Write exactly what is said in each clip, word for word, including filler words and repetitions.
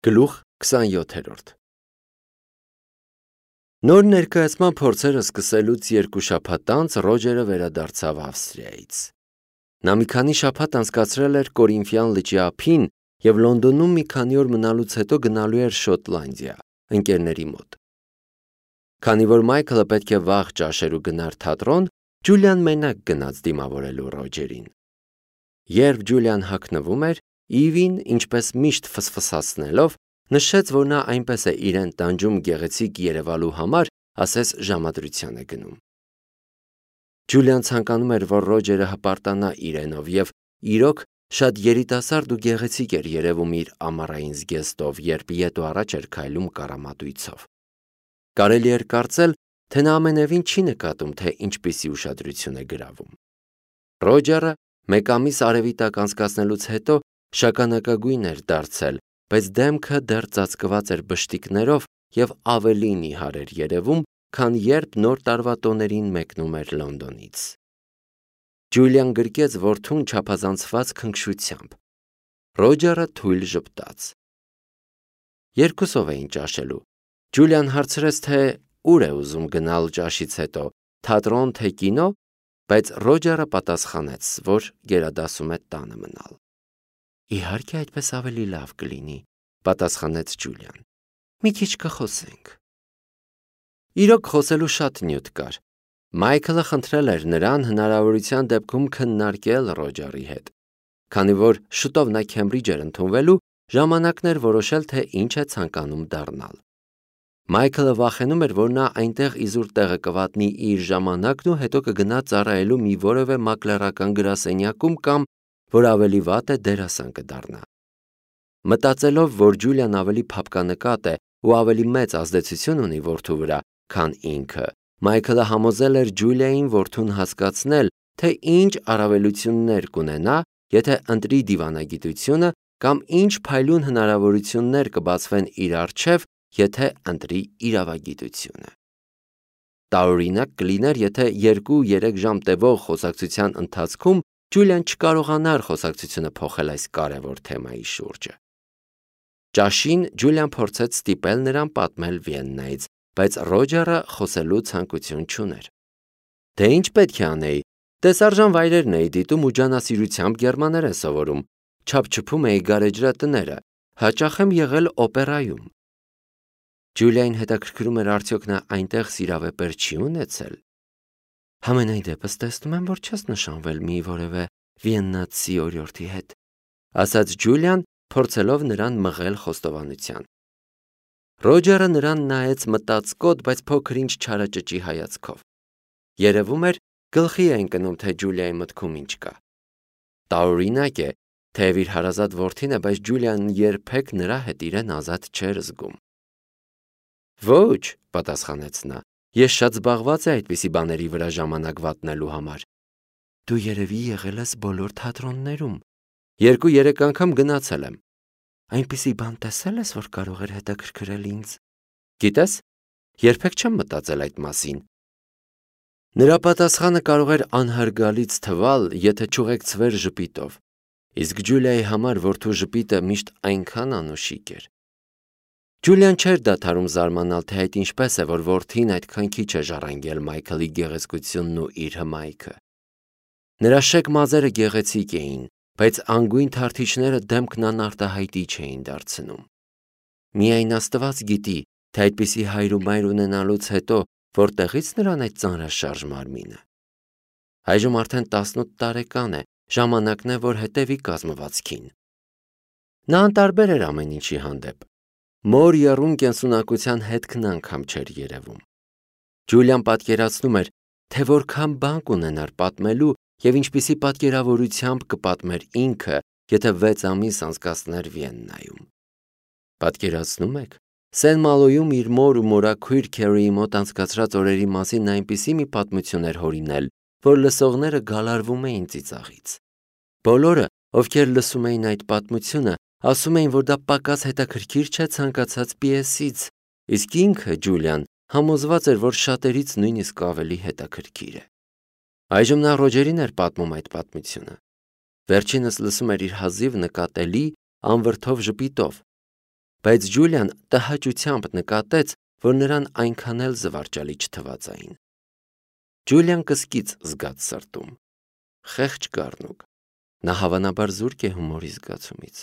Գլուխ քսանյոթերորդ Նոր ներկայացման փորձերը սկսելուց երկու շաբաթ անց Ռոջերը վերադարձավ Ավստրիայից։ Նա մի քանի շաբաթ անցկացրել էր Կորինֆյան լճի ափին և Լոնդոնում մի քանի օր մնալուց հետո գնալու էր Շոտլանդիա, ընկերների մոտ։ Քանի որ Մայքլը պետք է վաղ ճաշելու գնար թատրոն, Ջուլիան մենակ գնաց դիմավորելու Ռոջերին։ Երբ Ջուլիան հագնվում էր, Իվին, ինչպես միշտ ֆսֆսացնելով, նշեց, որ նա այնպես է իրեն տանջում գեղեցիկ երևալու համար, ասես ժամադրության է գնում։ Ջուլիան ցանկանում էր, որ Ռոջերը հպարտանա իրենով և, իրոք, շատ երիտասարդ ու գեղեցիկ էր երևում իր ամառային զգեստով, երբ ետ ու առաջ էր քայլում կարամատույցով։ Կարելի էր կարծել, թե նա ամենևին չի նկատում, թե ինչպիսի ուշադրություն է գրավում։ Ռոջերը մեկ ամիս արևի տակ անցկացնելուց հետո շագանակագույն էր դարձել, բայց դեմքը դեռ ծածկված էր բշտիկներով և ավելի նիհար էր երևում, քան երբ նոր տարվա տոներին մեկնում էր Լոնդոնից։ Ջուլիան գրկեց որդուն չափազանցված քնքշությամբ։ Ռոջերը թույլ ժպտաց։ Երկուսով էին ճաշելու։ Ջուլիան հարցրեց, թե ուր է ուզում գնալ ճաշից հետո, թատրոն թե կինո, բայց Ռոջերը պատասխանեց, որ գերադասում է տանը մնալ։ Իհարկե այդպես ավելի լավ կլինի, պատասխանեց Ջուլիան։ Մի քիչ կխոսենք։ Իրոք խոսելու շատ նյութ կար։ Մայքլը խնդրել էր նրան հնարավորության դեպքում քննարկել Ռոջերի հետ։ Քանի որ շուտով նա Քեմբրիջ էր ընդունվելու, ժամանակն էր որոշել, թե ինչ է ցանկանում դառնալ։ Մայքլը վախենում էր, որ նա այնտեղ իզուր տեղը կվատնի իր ժամանակն ու հետո կգնա ծառայելու մի որևէ մակլերական գրասենյակում կամ, որ ավելի վատ է, դերասան կդառնա։ Մտածելով, որ Ջուլիան ավելի փափկանկատ է ու ավելի մեծ ազդեցություն ունի որդու վրա, քան ինքը, Մայքլը համոզել էր Ջուլիային որդուն հասկացնել, թե ինչ առավելություններ կունենա, եթե ընտրի դիվանագիտությունը կամ ինչ փայլուն հնարավորություններ կբացվեն իր առջև, եթե ընտրի իրավագիտությունը։ Տարօրինակ կլիներ, եթե երկու-երեք ժամ տևող խոսակցության ընթացքում Ջուլիան չկարողանար խոսակցությունը փոխել այս կարևոր թեմայի շուրջը։ Ճաշին Ջուլիան փորձեց ստիպել նրան պատմել Վիեննայից, բայց Ռոջերը խոսելու ցանկություն չուներ։ Դե ինչ պետք է անեի, տեսարժան վայրերն էի դիտում ու ջանասիրությամբ գերմաներեն սովորում, չափչփում էի գարեջրատները, հաճախ եմ եղել օպերայում։ Ջուլիային հետաքրքրում էր, արդյոք նա այնտեղ սիրավեպեր չի ունեցել։ Համենայն դեպս տեսնում եմ, որ չես նշանվել մի որևէ վիեննացի օրիորդի հետ, ասաց Ջուլիան, փորձելով նրան մղել խոստովանության։ Ռոջերը նրան նայեց մտածկոտ, բայց փոքր-ինչ չարաճճի հայացքով։ Երևում էր, գլխի է ընկնում, թե Ջուլիայի մտքում ինչ կա։ Տարօրինակ է, թեև իր հարազատ որդին է, բայց Ջուլիան երբեք նրա հետ իրեն ազատ չէր զգում։ Ոչ, պատասխանեց նա, ես շատ զբաղված եմ այդպիսի բաների վրա ժամանակ վատնելու համար։ Դու երևի եղել ես բոլոր թատրոններում։ Երկու-երեք անգամ գնացել եմ։ Այնպիսի բան տեսել ես, որ կարող էր հետաքրքրել ինձ։ Գիտես, երբեք չեմ մտածել այդ մասին։ Նրա պատասխանը կարող էր անհարգալից թվալ, եթե չուղեկցվեր ժպիտով, իսկ Ջուլիայի համար որդու ժպիտը միշտ այնքան անուշիկ էր։ Ջուլիան չէր դադարում զարմանալ, թե այդ ինչպես է, որ որդին այդքան քիչ է ժառանգել Մայքլի գեղեցկությունն ու իր հմայքը։ Նրա շեկ մազերը գեղեցիկ էին, բայց անգույն թարթիչները դեմքն անարտահայտիչ էին դարձնում։ Միայն Աստված գիտի, թե այդպիսի հայր ու մայր ունենալուց հետո որտեղից նրան այդ ծանրաշարժ մարմինը։ Այժմ արդեն տասնութ տարեկան է, ժամանակն է, որ հետևի կազմվածքին։ Նա անտարբեր էր ամեն ինչի հանդեպ։ Մոր եռուն կենսունակության հետքն անգամ չէր երևում։ Ջուլիան պատկերացնում էր, թե որքան բան կունենար պատմելու և ինչպիսի պատկերավորությամբ կպատմեր ինքը, եթե վեց ամիս անցկացներ Վիեննայում։ Պատկերացնում եք, Սեն-Մալոյում իր մոր ու մորաքույր Քերիի մոտ անցկացրած օրերի մասին այնպիսի մի պատմություն էր հորինել, որ լսողները գալարվում էին ծիծաղից։ Բոլորը, ովքեր լսում էին այդ պատմությունը, ասում էին, որ դա պակաս հետաքրքիր չէ ցանկացած պիեսից, իսկ ինքը, Ջուլիան, համոզված էր, որ շատերից նույնիսկ ավելի հետաքրքիր է։ Այժմ նա Ռոջերին էր պատմում այդ պատմությունը։ Վերջինս լսում էր իր հազիվ նկատելի, անվրդով ժպիտով։ Բայց Ջուլիան տհաճությամբ նկատեց, որ նրան այնքան էլ զվարճալի չթվացային։ Ջուլիան կսկիծ զգաց սրտում։ Խեղճ գառնուկ։ Նա հավանաբար զուրկ է հումորի զգացումից։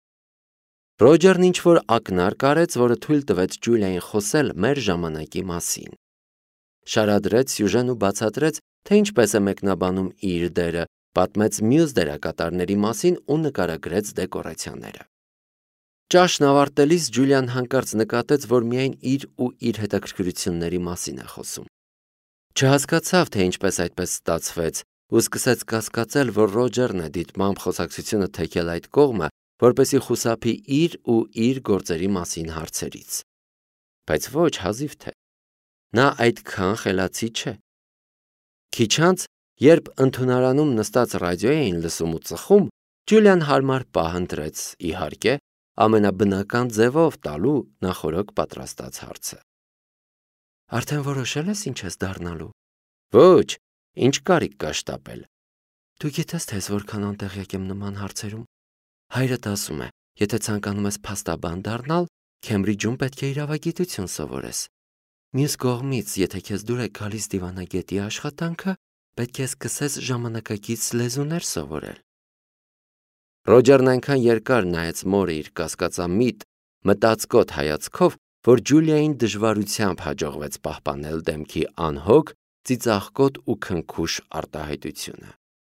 Ռոջերն ինչ-որ ակնարկ արեց, որը թույլ տվեց Ջուլիային խոսել մեր ժամանակի մասին։ Շարադրեց սյուժեն ու բացատրեց, թե ինչպես է մեկնաբանում իր դերը, պատմեց մյուս դերակատարների մասին ու նկարագրեց դեկորացիաները։ Ճաշն ավարտելիս Ջուլիան հանկարծ նկատեց, որ միայն իր ու իր հետաքրքրությունների մասին է խոսում։ Չհասկացավ, թե ինչպես այդպես ստացվեց, ու սկսեց կասկածել, որ Ռոջերն է դիտմամբ խոսակցությունը թեքել այդ կողմը, որպեսզի խուսափի իր ու իր գործերի մասին հարցերից։ Բայց ոչ, հազիվ թե։ Նա այդքան խելացի չէ։ Քիչ անց, երբ ընդունարանում նստած ռադիո էին լսում ու ծխում, Ջուլիան հարմար պահ ընտրեց, իհարկե, ամենաբնական ձևով տալու նախօրոք պատրաստած հարցը։ Արդեն որոշել ես ինչ ես դառնալու։ Ոչ, ինչ կարիք կա շտապել։ Դու գիտես, թե ես որքան անտեղյակ եմ նման հարցերում։ Հայրդ ասում է, եթե ցանկանում ես փաստաբան դառնալ, Քեմբրիջում պետք է իրավագիտություն սովորես։ Մյուս կողմից, եթե քեզ դուր է գալիս դիվանագետի աշխատանքը, պետք է սկսես ժամանակակից լեզուներ սովորել։ Ռոջերն այնքան երկար նայեց մորը իր կասկածամիտ, մտածկոտ հայացքով, որ Ջուլիային դժվարությամբ հաջողվեց պահպանել դեմքի անհոգ, ծիծաղկոտ ու քնքուշ արտահայտությունը։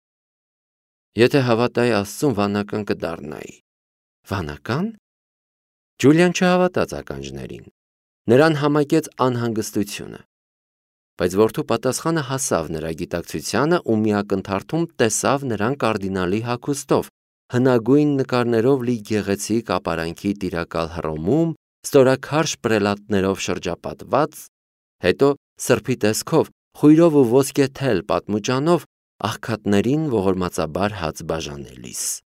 Եթե հավատայի Աստծուն, վանական կդառնայի։ Վանական։ Ջուլիան չհավատաց ականջներին։ Նրան համակեց անհանգստությունը։ Բայց որդու պատասխանը հասավ նրա գիտակցությանը ու մի ակնթարթում տեսավ նրան կարդինալի հագուստով, հնագույն նկարներով լի գեղեցիկ ապարանքի տիրակալ հռոմում, ստորաքարշ պրելատներով շրջապատված, հետո սրբի տեսքով, խույրով ու ոսկե թել պատմուճանով, աղքատներին ողորմածաբար հաց բաժանելիս։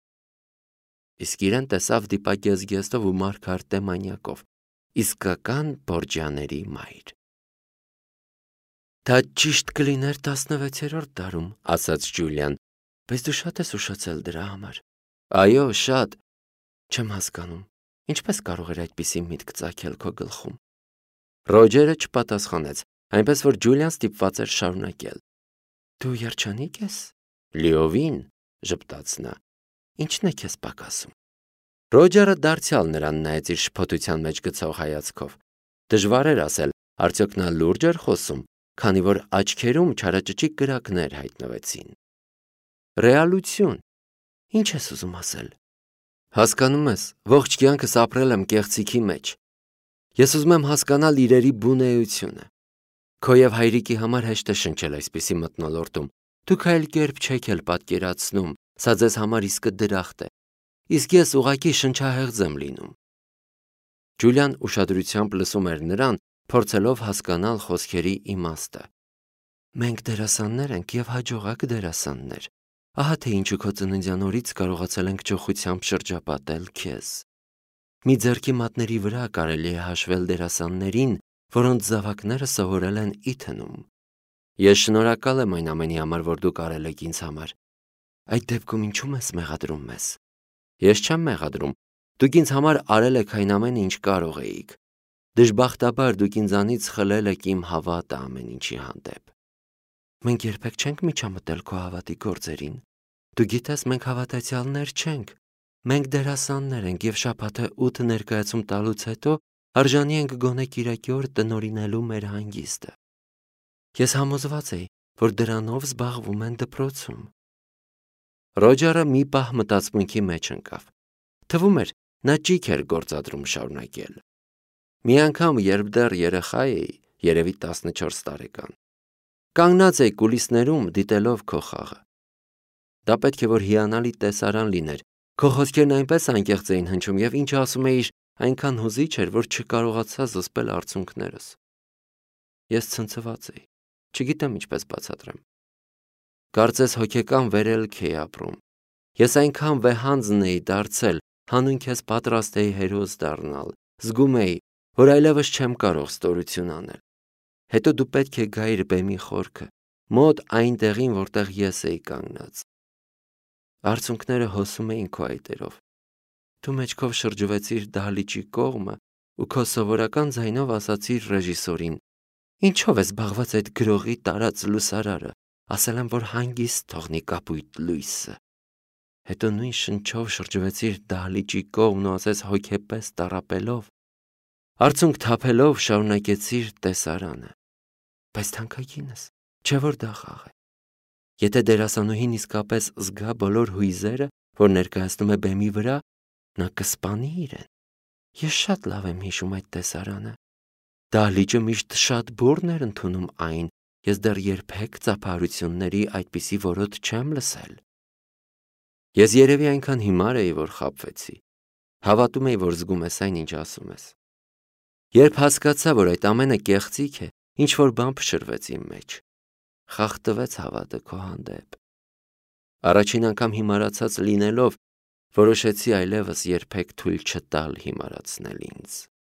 Իսկ իրեն տեսավ դիպագեզգեստով ու մարգարտե մանյակով, իսկական Բորջիաների մայր։ Դա ճիշտ կլիներ տասնվեցերորդ դարում, ասաց Ջուլիան, բայց դու շատ ես ուշացել դրա համար։ Այո, շատ։ Չեմ հասկանում, ինչպես կարող էր այդպիսի միտք ծագել քո գլխում։ Ռոջերը չպատասխանեց, այնպես որ Ջուլիան ստիպված էր շարունակել։ Դու երջանիկ ես։ Լիովին, ժպտաց նա։ Ինչն է քեզ պակասում։ Ռոջերը դարձյալ նրան նայեց իր շփոթության մեջ գցող հայացքով։ Դժվար էր ասել, արդյոք նա լուրջ էր խոսում, քանի որ աչքերում չարաճճիկ կրակներ հայտնվեցին։ Ռեալություն։ Ինչ ես ուզում ասել։ Հասկանում ես, ողջ կյանքս ապրել եմ կեղծիքի մեջ։ Ես ուզում եմ հասկանալ իրերի բունեությունը։ Քո եւ հայրիկի համար հեշտ է շնչել այսպիսի մթնոլորտում։ Դուք այլ կերպ չեք էլ պատկերացնում, սա ձեզ համար իսկը դրախտ է։ Իսկ ես ուղղակի շնչահեղձ եմ լինում։ Ջուլիան ուշադրությամբ լսում էր նրան, փորձելով հասկանալ խոսքերի իմաստը։ Մենք դերասաններ ենք եւ հաջողակ դերասաններ։ Ահա թե ինչու քո ծննդյան օրից կարողացել ենք ճոխությամբ շրջապատել քեզ։ Մի ձեռքի մատների վրա կարելի է հաշվել դերասաններին, որոնց զավակները սովորել են Իթնում։ Ես շնորհակալ եմ այն ամենի համար, որ դուք արել եք ինձ համար։ Այդ դեպքում ինչու՞ ես մեղադրում մեզ։ Ես չեմ մեղադրում։ Դուք ինձ համար արել եք այն ամենը, ինչ կարող էիք։ Դժբախտաբար դուք ինձանից խլել եք իմ հավատը ամեն ինչի հանդեպ։ Մենք երբեք չենք միջամտել քո հավատի գործերին։ Դու գիտես, մենք հավատացյալներ չենք։ Մենք դերասաններ ենք եւ շաբաթը ութ ներկայացում տալուց հետո արժանի ենք գոնե կիրակի օր տնօրինելու մեր հանգիստը։ Ես համոզված էի, որ դրանով զբաղվում են դպրոցում։ Ռոջերը մի պահ մտածմունքի մեջ ընկավ։ Թվում էր, նա ճիք էր գործադրում շարունակել։ Մի անգամ, երբ դեռ երեխա էի, երևի տասնչորս տարեկան, կանգնած էի կուլիսներում դիտելով քո խաղը։ Դա պետք է որ հիանալի տեսարան լիներ։ Քո խոսքերն այնպես անկեղծ էին հնչում եւ ինչ ասում էիր, այնքան հուզիչ էր, որ չկարողացա զսպել արցունքներս։ Ես ցնցված էի, չգիտեմ ինչպես բացատրեմ։ Կարծես հոգեկան վերելք էի ապրում։ Ես այնքան վեհանձն էի դարձել, հանուն քեզ պատրաստ էի հերոս դառնալ, զգում էի, որ այլևս չեմ կարող ստորություն անել։ Հետո դու պետք է գայիր բեմի խորքը, մոտ այն տեղին, որտեղ ես էի կանգնած։ Արցունքները հոսում էին քո այտերով։ Դու Դու մեջքով շրջվեցիր դահլիճի կողմը ու քո սովորական ձայնով ասացիր ռեժիսորին. «Ինչով է զբաղված այդ գրողի տարած լուսարարը, ասել եմ, որ հանգիստ թողնի կապույտ լույսը»։ Հետո նույն շնչով շրջվեցիր դահլիճի կողմն ու ասես հոգեպես տառապելով, արցունք թափելով շարունակեցիր տեսարանը։ Բայց թանկագինս, չէ՞ որ դա խաղ է։ Եթե դերասանուհին իսկապես զգա բոլոր հույզերը, որ ներկայացնում է բեմի վրա, նա կսպանի իրեն։ Ես շատ լավ եմ հիշում այդ տեսարանը։ Դահլիճը միշտ շատ բուռն էր ընդունում այն, ես դեռ երբեք ծափահարությունների այդպիսի որոտ չեմ լսել։ Ես երևի այնքան հիմար էի, որ խաբվեցի։ Հավատում էի, որ զգում ես այն, ինչ ասում ես։ Երբ հասկացա, որ այդ ամենը կեղծիք է, ինչ-որ բան փշրվեց իմ մեջ։ Խախտվեց հավատը քո հանդեպ։ Առաջին անգամ հիմարացած լինելով, որոշեցի այլևս երբեք թույլ չտալ հիմարացնել ինձ։